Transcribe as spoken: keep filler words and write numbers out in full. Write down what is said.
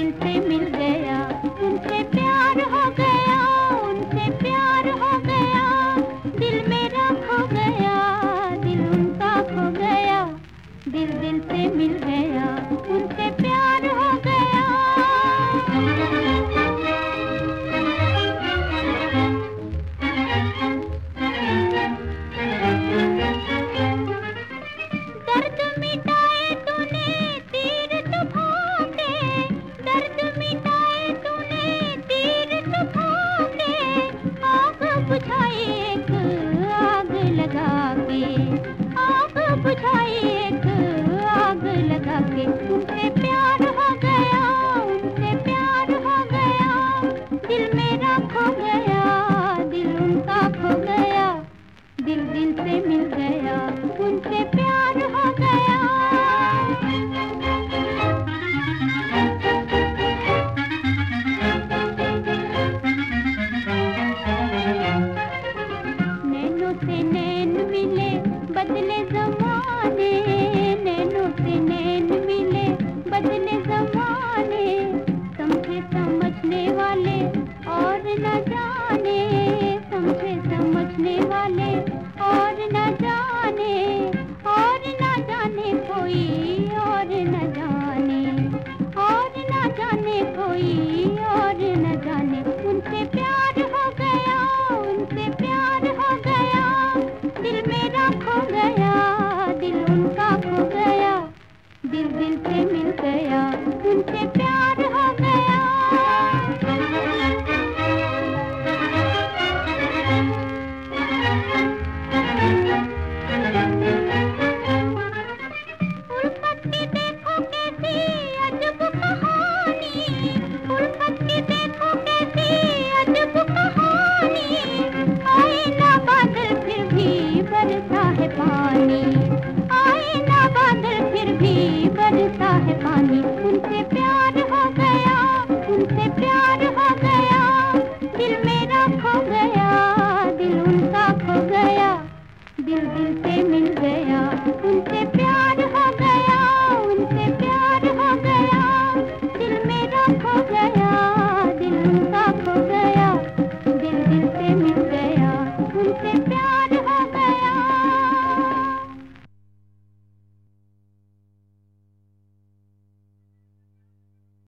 दिल से मिल गया, उनसे प्यार हो गया, उनसे प्यार हो गया, दिल मेरा खो गया, दिल उनका खो गया, दिल दिल से मिल गया, उनसे प्यार हो गया। दर्द मिटाए तूने तीर तूफाने, दर्द मिटाए तूने तीर तूफाने, आग बुझाई एक आग लगा के, आग बुझाई एक आग लगा के, उनसे प्यार हो गया, उनसे प्यार हो गया, दिल मेरा खो गया, दिल उनका खो गया, दिल दिल से मिल गया, उनसे प्यार हो गया। नैनों से नैन मिले बदले ज़माने, नैनों से नैन मिले बदले ज़माने, समझे समझने वाले और न जाने, समझे समझने वाले और न जाने, और न जाने कोई और न जाने, और न जाने कोई और न जाने, उनसे प्यार हो गया, उनसे प्यार हो गया, दिल मेरा खो गया, दिल उनका खो गया, दिल दिल से मिल गया, उनसे प्यार हो गया। उल्फत की देखो कैसी अजब कहानी, उल्फत की देखो कैसी अजब कहानी, आए ना बादल फिर भी बरसा है पानी, आए ना बादल फिर भी बरसा है पानी, उनसे प्यार हो गया, उनसे प्यार हो गया, दिल मेरा खो गया,